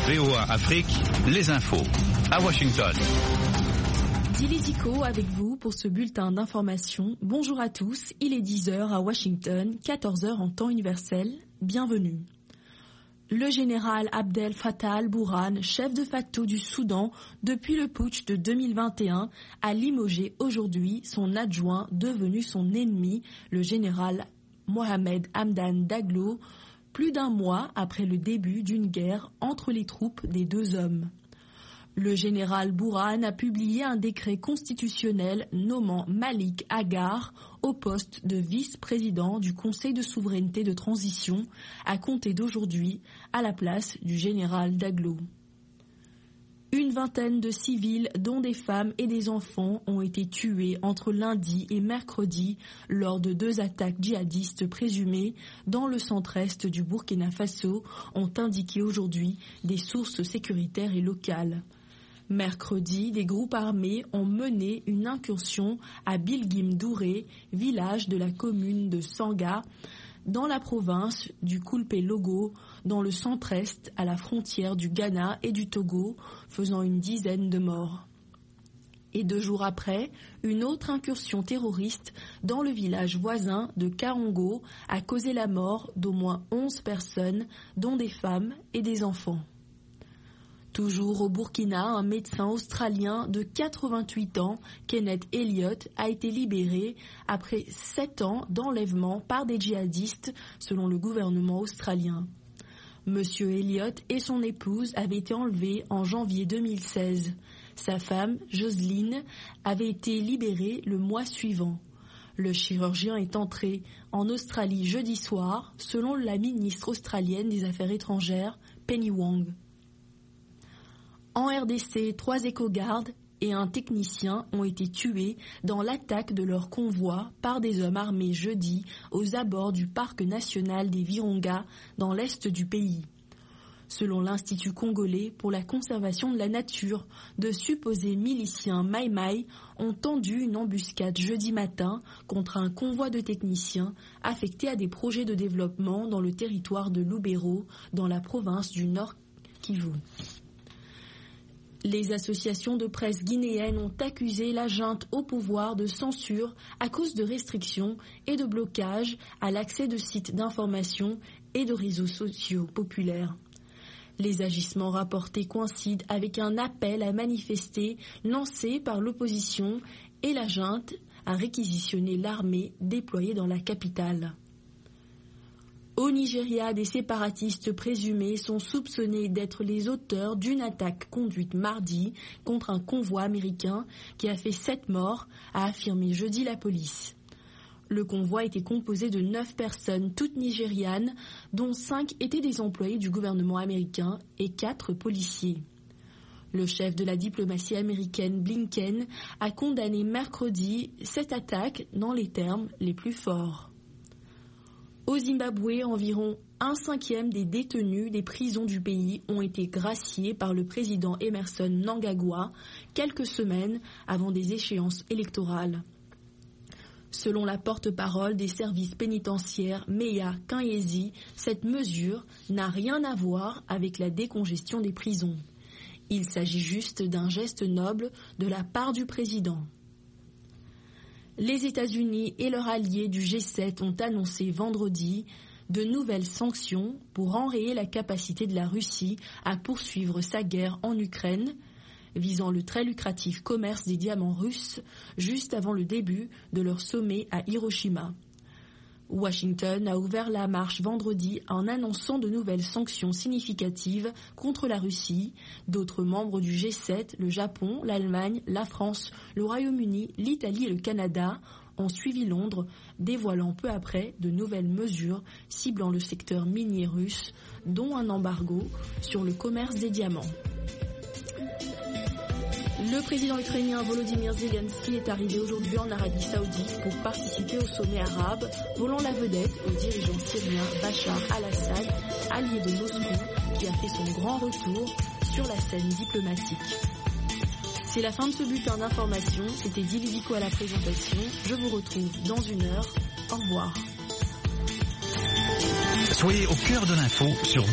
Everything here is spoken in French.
VOA Afrique, les infos. À Washington. Dili Diko avec vous pour ce bulletin d'information. Bonjour à tous, il est 10h à Washington, 14h en temps universel. Bienvenue. Le général Abdel Fattah al-Burhan, chef de facto du Soudan depuis le putsch de 2021, a limogé aujourd'hui son adjoint devenu son ennemi, le général Mohamed Hamdan Daglo, plus d'un mois après le début d'une guerre entre les troupes des deux hommes. Le général Burhan a publié un décret constitutionnel nommant Malik Agar au poste de vice-président du Conseil de souveraineté de transition à compter d'aujourd'hui à la place du général Daglo. Une vingtaine de civils, dont des femmes et des enfants, ont été tués entre lundi et mercredi lors de deux attaques djihadistes présumées dans le centre-est du Burkina Faso, ont indiqué aujourd'hui des sources sécuritaires et locales. Mercredi, des groupes armés ont mené une incursion à Bilgim Douré, village de la commune de Sanga, dans la province du Koulpé-Logo, dans le centre-est, à la frontière du Ghana et du Togo, faisant une dizaine de morts. Et 2 jours après, une autre incursion terroriste dans le village voisin de Karongo a causé la mort d'au moins 11 personnes, dont des femmes et des enfants. Toujours au Burkina, un médecin australien de 88 ans, Kenneth Elliott, a été libéré après 7 ans d'enlèvement par des djihadistes, selon le gouvernement australien. Monsieur Elliott et son épouse avaient été enlevés en janvier 2016. Sa femme, Jocelyne, avait été libérée le mois suivant. Le chirurgien est entré en Australie jeudi soir, selon la ministre australienne des Affaires étrangères, Penny Wong. En RDC, 3 éco-gardes et un technicien ont été tués dans l'attaque de leur convoi par des hommes armés jeudi aux abords du parc national des Virunga dans l'est du pays. Selon l'Institut congolais pour la conservation de la nature, de supposés miliciens Maï-Maï ont tendu une embuscade jeudi matin contre un convoi de techniciens affectés à des projets de développement dans le territoire de Lubero, dans la province du Nord Kivu. Les associations de presse guinéennes ont accusé la junte au pouvoir de censure à cause de restrictions et de blocages à l'accès de sites d'information et de réseaux sociaux populaires. Les agissements rapportés coïncident avec un appel à manifester lancé par l'opposition et la junte à réquisitionner l'armée déployée dans la capitale. Au Nigeria, des séparatistes présumés sont soupçonnés d'être les auteurs d'une attaque conduite mardi contre un convoi américain qui a fait 7 morts, a affirmé jeudi la police. Le convoi était composé de 9 personnes, toutes nigérianes, dont 5 étaient des employés du gouvernement américain et 4 policiers. Le chef de la diplomatie américaine, Blinken, a condamné mercredi cette attaque dans les termes les plus forts. Au Zimbabwe, environ 1/5 des détenus des prisons du pays ont été graciés par le président Emerson Mnangagwa quelques semaines avant des échéances électorales. Selon la porte-parole des services pénitentiaires, Meya Kanyezi, cette mesure n'a rien à voir avec la décongestion des prisons. Il s'agit juste d'un geste noble de la part du président. Les États-Unis et leurs alliés du G7 ont annoncé vendredi de nouvelles sanctions pour enrayer la capacité de la Russie à poursuivre sa guerre en Ukraine, visant le très lucratif commerce des diamants russes juste avant le début de leur sommet à Hiroshima. Washington a ouvert la marche vendredi en annonçant de nouvelles sanctions significatives contre la Russie. D'autres membres du G7, le Japon, l'Allemagne, la France, le Royaume-Uni, l'Italie et le Canada ont suivi Londres, dévoilant peu après de nouvelles mesures ciblant le secteur minier russe, dont un embargo sur le commerce des diamants. Le président ukrainien Volodymyr Zelensky est arrivé aujourd'hui en Arabie Saoudite pour participer au sommet arabe, volant la vedette au dirigeant syrien Bachar al-Assad, allié de Moscou, qui a fait son grand retour sur la scène diplomatique. C'est la fin de ce bulletin d'information. C'était Dili Diko à la présentation. Je vous retrouve dans 1 heure. Au revoir. Soyez au cœur de l'info sur